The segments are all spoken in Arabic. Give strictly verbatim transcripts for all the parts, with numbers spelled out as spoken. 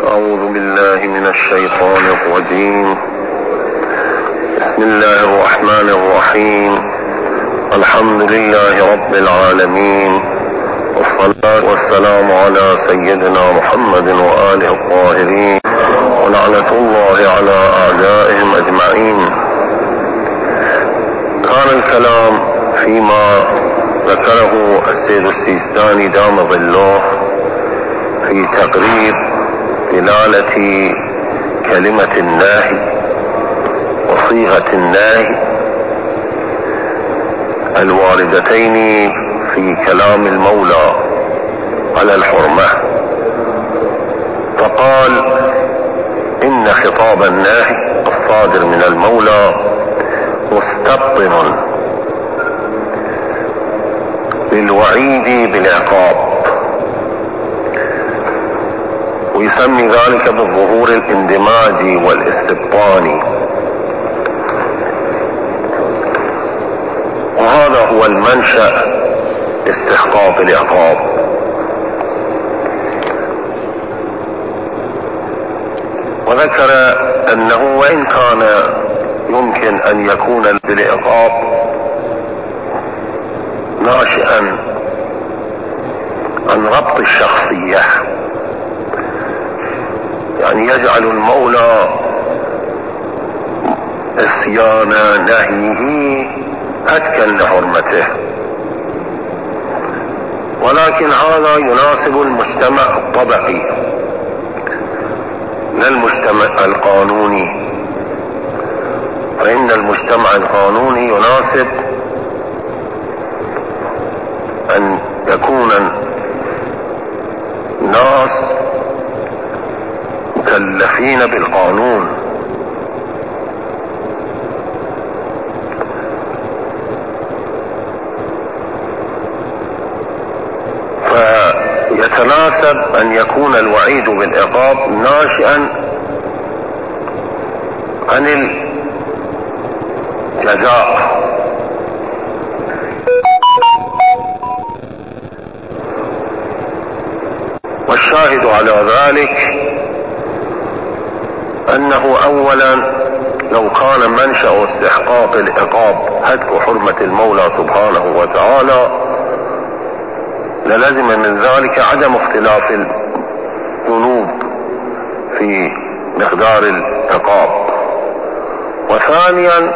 أعوذ بالله من الشيطان الرجيم. بسم الله الرحمن الرحيم. الحمد لله رب العالمين، والصلاة والسلام على سيدنا محمد وآله الطاهرين، ولعنة الله على أعدائهم أجمعين. كان الكلام فيما ذكره السيد السيستاني دام ظله في تقريب دلالة كلمة النهي وصيغة النهي الواردتين في كلام المولى على الحرمة، فقال إن خطاب النهي الصادر من المولى مستبطن للوعيد بالعقاب، ويسمي ذلك بالظهور الاندماجي والاستبطاني، وهذا هو المنشأ استحقاق العقاب. وذكر أنه وإن كان يمكن أن يكون بالعقاب ناشئا عن ربط الشخصية، يعني يجعل المولى عصيان نهيه هتكا لحرمته، ولكن هذا يناسب المجتمع الطبقي لا المجتمع القانوني، فإن المجتمع القانوني يناسب أن يكون الناس مكلفين بالقانون، فيتناسب أن يكون الوعيد بالعقاب ناشئا عن الجزاء، والشاهد على ذلك أنه أولا لو كان منشأ استحقاق العقاب هتك حرمة المولى سبحانه وتعالى للزم من ذلك عدم اختلاف الذنوب في مقدار العقاب. وثانيا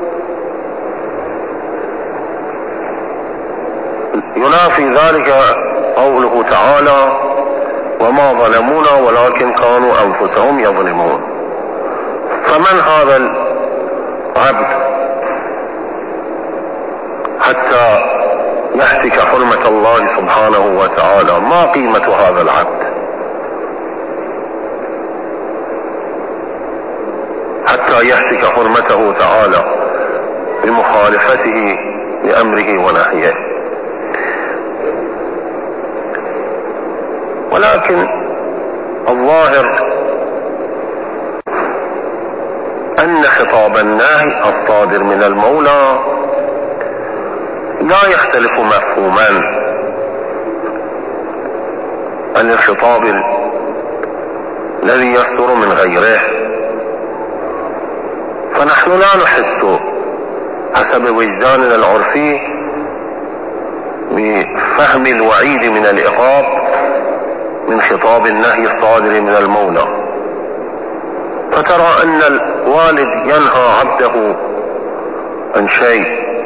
ينافي ذلك قوله تعالى وما ظلمونا ولكن كانوا أنفسهم يظلمون. فمن هذا العبد حتى يهتك حرمة الله سبحانه وتعالى؟ ما قيمة هذا العبد حتى يهتك حرمته تعالى بمخالفته لأمره ونهيه؟ ولكن الظاهر أن خطاب النهي الصادر من المولى لا يختلف مفهوما عن الخطاب الذي يصدر من غيره، فنحن لا نحس حسب وجداننا العرفي بفهم الوعيد من العقاب من خطاب النهي الصادر من المولى. فترى أن الوالد ينهى عبده عن شيء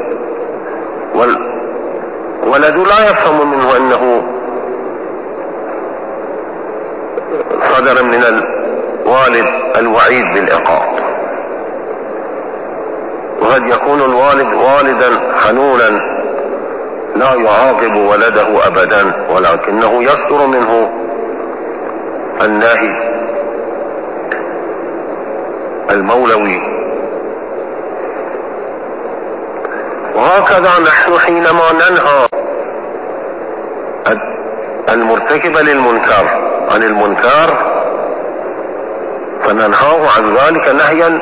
والولد لا يفهم منه أنه صدر من الوالد الوعيد بالعقاب، وقد يكون الوالد والدا حنونا لا يعاقب ولده أبدا، ولكنه يصدر منه النهي المولوي. وهكذا نحن حينما ننهى المرتكب للمنكر عن المنكر فننهاه عن ذلك نهيا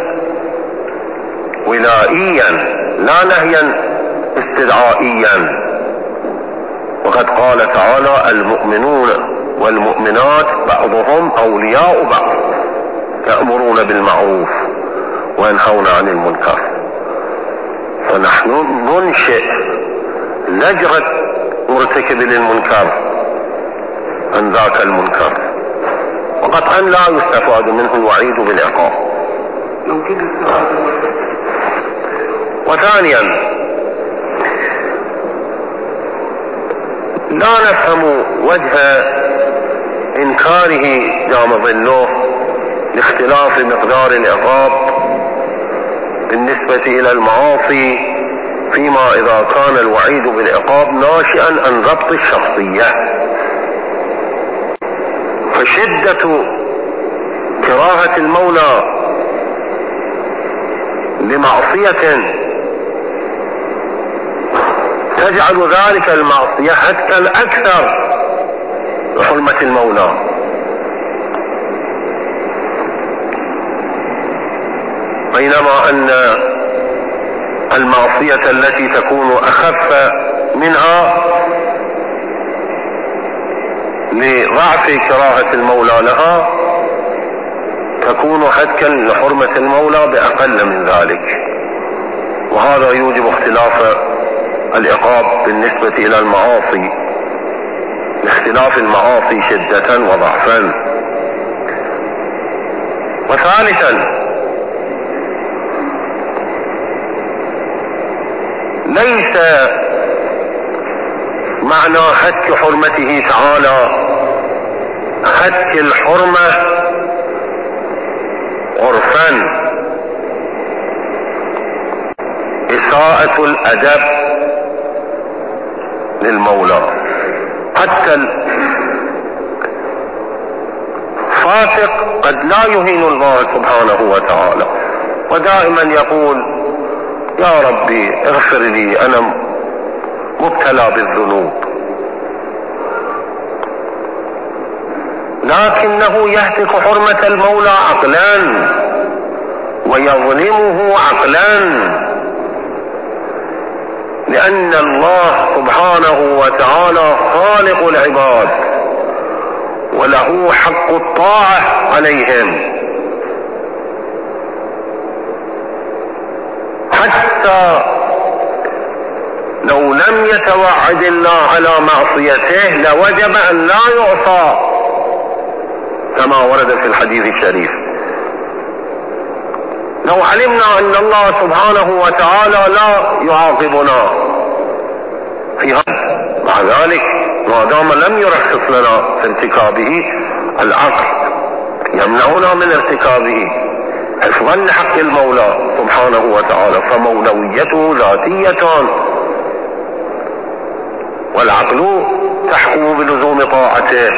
ولائيا لا نهيا استدعائيا. وقد قال تعالى المؤمنون والمؤمنات بعضهم أولياء بعض يأمرون بالمعروف وينهون عن المنكر، فنحن ننشئ زجرة مرتكب للمنكر عن ذاك المنكر، وقطعا لا يستفاد منه الوعيد بالعقاب. وثانيا لا نفهم وجه إنكاره دام ظله لاختلاف مقدار العقاب بالنسبة إلى المعاصي، فيما إذا كان الوعيد بالعقاب ناشئا عن ضبط الشخصية، فشدة كراهة المولى لمعصية تجعل ذلك المعصية حتى أكثر بحرمة المولى، بينما أن المعصية التي تكون أخف منها لضعف كراهة المولى لها تكون حتى لحرمة المولى بأقل من ذلك، وهذا يوجب اختلاف العقاب بالنسبة إلى المعاصي لاختلاف المعاصي شدة وضعفا. وثالثا ليس معنى هتك حرمته تعالى هتك الحرمة عرفا إساءة الأدب للمولى. حتى الفاسق قد لا يهين الله سبحانه وتعالى، ودائما يقول يا ربي اغفر لي أنا مبتلى بالذنوب، لكنه يهتك حرمة المولى عقلا ويظلمه عقلا، لأن الله سبحانه وتعالى خالق العباد وله حق الطاعة عليهم، حتى لو لم يتوعد الله على معصيته لوجب أن لا يعصى كما ورد في الحديث الشريف. لو علمنا أن الله سبحانه وتعالى لا يعاقبنا في هذا، مع ذلك ما دام لم يرخص لنا في ارتكابه، العقل يمنعنا من ارتكابه حفظا لحق المولى سبحانه وتعالى، فمولويته ذاتية والعقل تحكم بلزوم طاعته،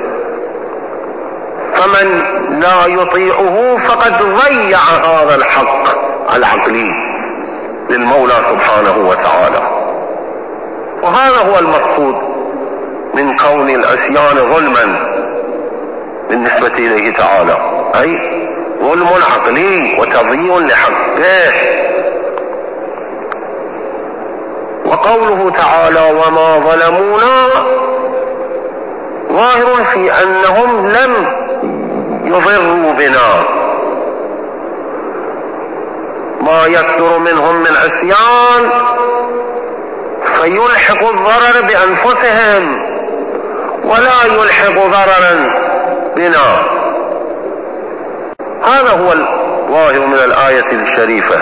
فمن لا يطيعه فقد ضيع هذا الحق العقلي للمولى سبحانه وتعالى. وهذا هو المقصود من كون العصيان ظلما بالنسبة إليه تعالى، أي ظلم عقلي وتضييع لحقه. وقوله تعالى وما ظلمونا ظاهر في أنهم لم يضروا بنا، ما يكثر منهم من عصيان فيلحق الضرر بأنفسهم ولا يلحق ضررا بنا. هذا هو الظاهر من الآية الشريفة.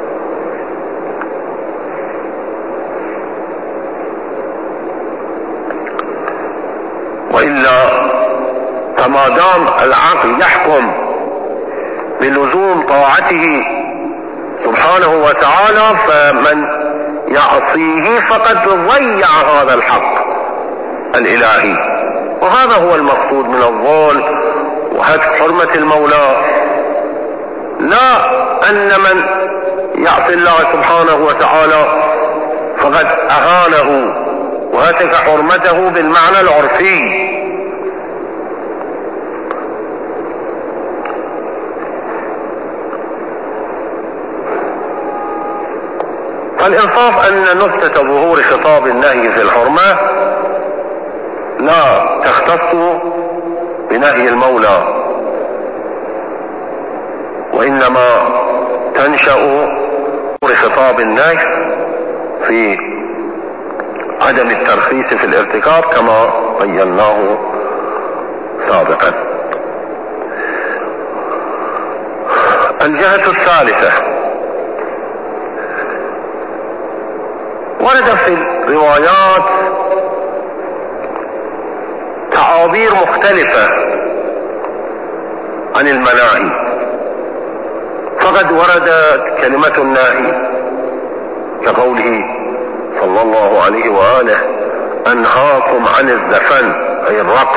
وإلا فما دام العقل يحكم بلزوم طاعته سبحانه وتعالى، فمن يعصيه فقد ضيع هذا الحق الإلهي. وهذا هو المقصود من الظلم وهتك حرمة المولى، لا أن من يعصي الله سبحانه وتعالى فقد أهانه وهتك حرمته بالمعنى العرفي. فالإنصاف أن نكتة ظهور خطاب النهي في الحرمة لا تختص بنهي المولى، وإنما تنشأ خطاب النهي في عدم الترخيص في الارتكاب كما بيناه سابقا. الجهة الثالثة، ورد في الروايات تعابير مختلفة عن المناهي، فقد وردت كلمة النهي كقوله صلى الله عليه وآله: أنهاكم عن الزفن، أي الرقص،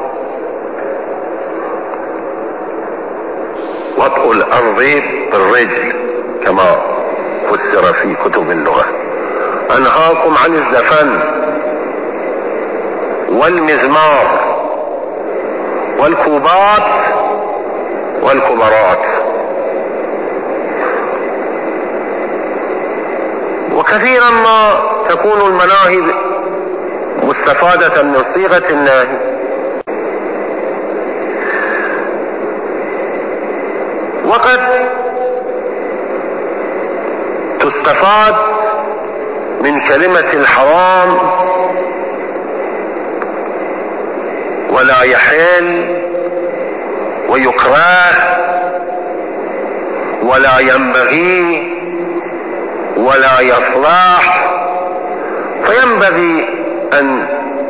وطء الأرض بالرجل كما فسر في كتب اللغة. أنهاكم عن الزفن والمزمار والكوبات والكبرات. وكثيرا ما تكون المناهي مستفادة من صيغة النهي، وقد تستفاد من كلمة الحرام ولا يحل ويكره ولا ينبغي ولا يصلح، فينبغي أن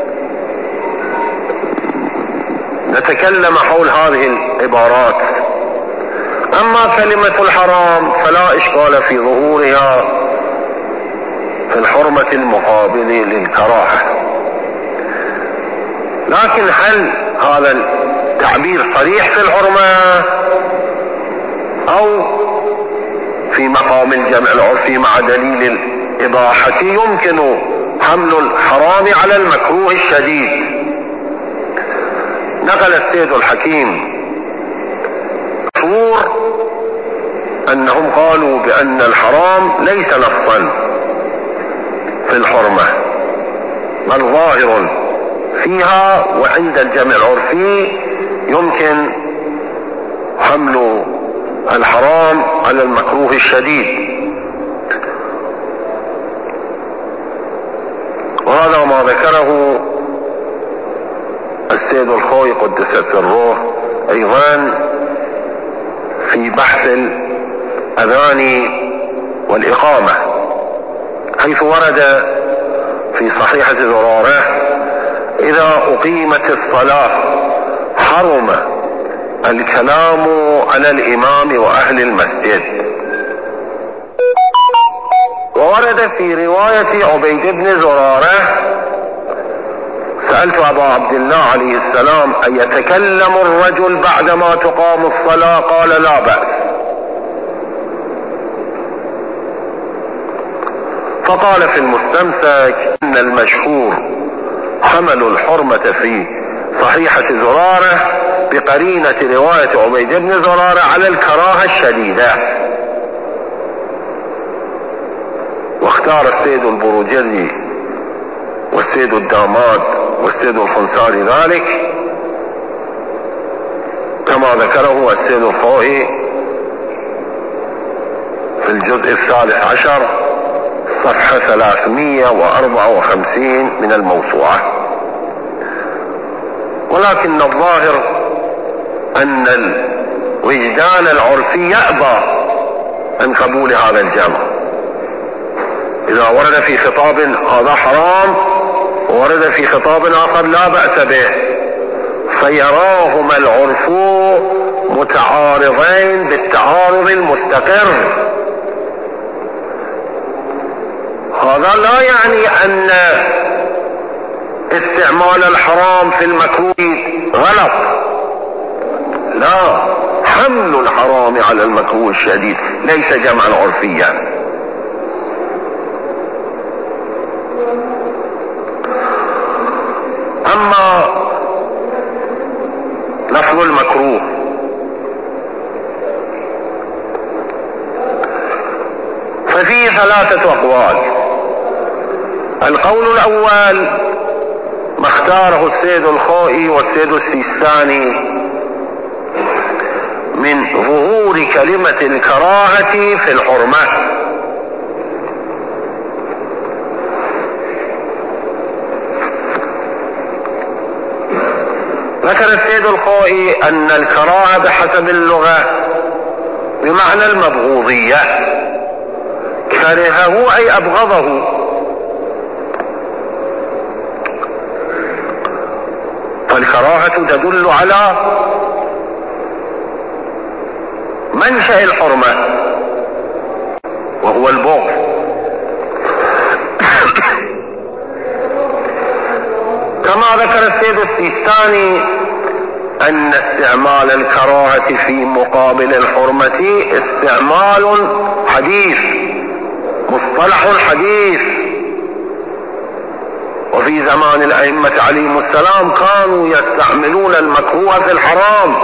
نتكلم حول هذه العبارات. أما كلمة الحرام فلا إشكال في ظهورها في الحرمة المقابل للكراهة، لكن هل هذا التعبير صريح في الحرمة أو في مقام الجمع العرفي مع دليل الإباحة؟ يمكن حمل الحرام على المكروه الشديد. نقل السيد الحكيم مشهور أنهم قالوا بأن الحرام ليس نصا في الحرمة بل ظاهر فيها، وعند الجمع العرفي يمكن حمل الحرام على المكروه الشديد. وهذا ما ذكره السيد الخوي قدس سره أيضا في بحث الأذان والإقامة، حيث ورد في صحيحة زرارة: إذا أقيمت الصلاة حرم الكلام على الإمام وأهل المسجد. وورد في رواية عبيد بن زرارة: سألت أبا عبد الله عليه السلام: أن يتكلم الرجل بعدما تقام الصلاة؟ قال: لا بأس. فقال في المستمسك إن المشهور حمل الحرمة في صحيحة زرارة بقرينة رواية عبيد بن زرارة على الكراهة الشديدة. واختار السيد البروجردي والسيد الداماد والسيد الخنساري ذلك كما ذكره السيد الخوئي في الجزء الثالث عشر صفحة ثلاثمائة وأربعة وخمسين من الموسوعة. ولكن الظاهر أن الوجدان العرفي يأبى عن قبول هذا الجمع. إذا ورد في خطاب هذا حرام وورد في خطاب آخر لا بأس به، فيراهما العرف متعارضين بالتعارض المستقر. هذا لا يعني أن استعمال الحرام في المكروه غلط، لا، حمل الحرام على المكروه الشديد ليس جمعا عرفيا. أما لفظ المكروه ففيه ثلاثة أقوال. القول الأول ما اختاره السيد الخوئي والسيد السيستاني من ظهور كلمة الكراهة في الحرمة. ذكر السيد الخوئي أن الكراهة بحسب اللغة بمعنى المبغوضية، كرهه أي أبغضه، فالكراهة تدل على منشأ الحرمة وهو البغض. كما ذكر السيد السيستاني أن استعمال الكراهة في مقابل الحرمة استعمال حديث، مصطلح حديث، وفي زمان الأئمة عليهم السلام كانوا يستعملون المكروه في الحرام.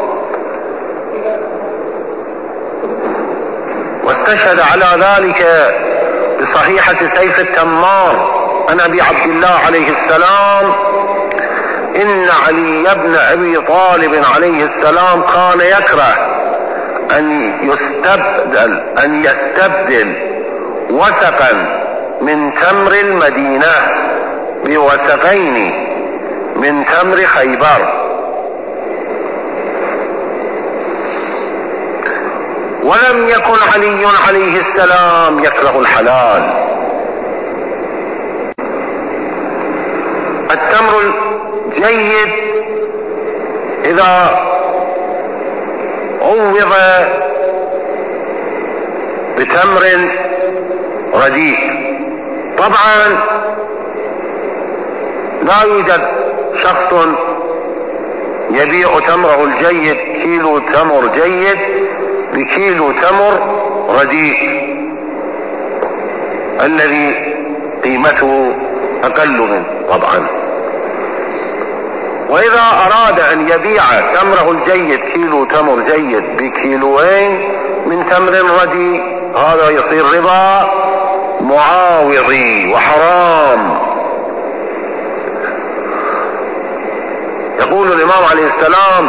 واستشهد على ذلك بصحيحة سيف التمار عن أبي عبد الله عليه السلام إن علي بن أبي طالب عليه السلام كان يكره أن يستبدل أن يستبدل وثقا من تمر المدينة بوثقين من تمر خيبر، ولم يكن علي عليه السلام يكره الحلال. التمر الجيد إذا عوض بتمر رديء، طبعا لا يوجد شخص يبيع تمره الجيد كيلو تمر جيد بكيلو تمر رديء الذي قيمته أقل منه طبعا. وإذا أراد أن يبيع تمره الجيد كيلو تمر جيد بكيلوين من تمر رديء، هذا يصير ربا معاوضي وحرام. يقول الإمام عليه السلام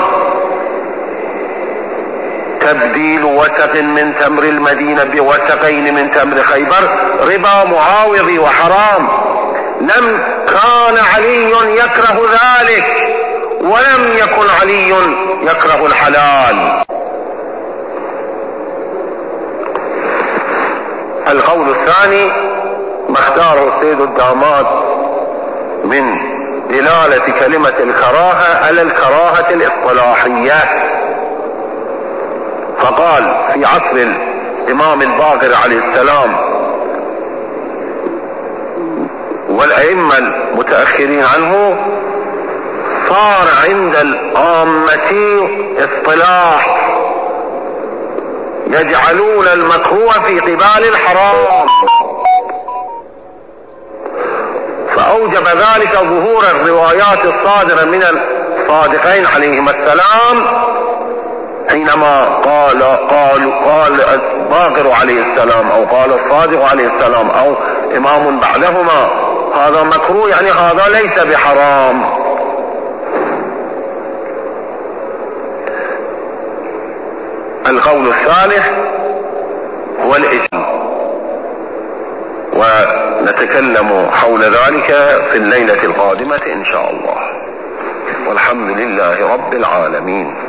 تبديل وثق من تمر المدينة بوثقين من تمر خيبر ربا معاوضي وحرام. لم كان علي يكره ذلك، ولم يكن علي يكره الحلال. القول الثاني ما اختاره السيد الداماد من دلالة كلمة الكراهة على الكراهة الاصطلاحية، فقال في عصر الإمام الباقر عليه السلام والأئمة المتأخرين عنه صار عند العامة اصطلاح يجعلون المكروه في قبال الحرام، فأوجب ذلك ظهور الروايات الصادرة من الصادقين عليهما السلام حينما قال قال قال الباقر عليه السلام أو قال الصادق عليه السلام أو إمام بعدهما هذا مكروه، يعني هذا ليس بحرام. القول الثالث هو الإجماع، ونتكلم حول ذلك في الليلة القادمة إن شاء الله، والحمد لله رب العالمين.